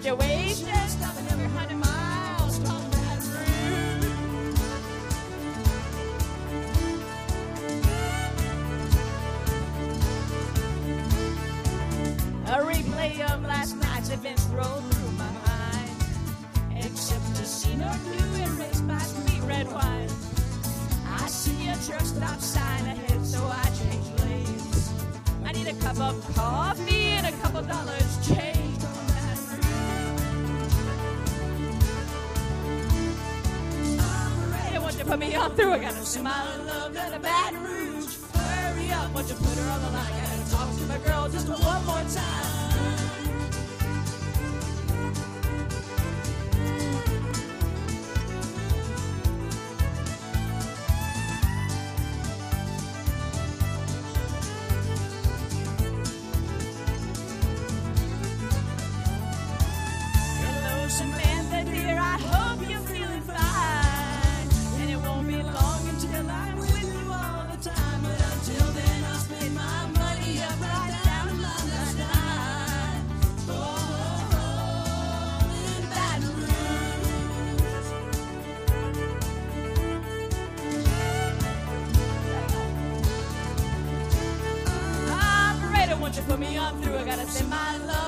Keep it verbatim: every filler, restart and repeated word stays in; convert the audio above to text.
got you wasted, stopping every hundred miles from Baton Rouge. A replay of last night's events rolled through my mind, except to see no blue erased by sweet red wine. I see a truck stop sign ahead, so I change lanes. I need a cup of coffee and a couple dollars change from Baton Rouge. Operator, won't you put me on through? I gotta send my love to the Baton Rouge. Hurry up, won't you put her on the line? I gotta talk to my girl just one more time. Samantha, dear, I hope you're feeling fine. And it won't be long until I'm with you all the time. But until then, I'll spend my money up right down my line. Oh, in Baton Rouge. Operator, won't you put me on through? I gotta send my love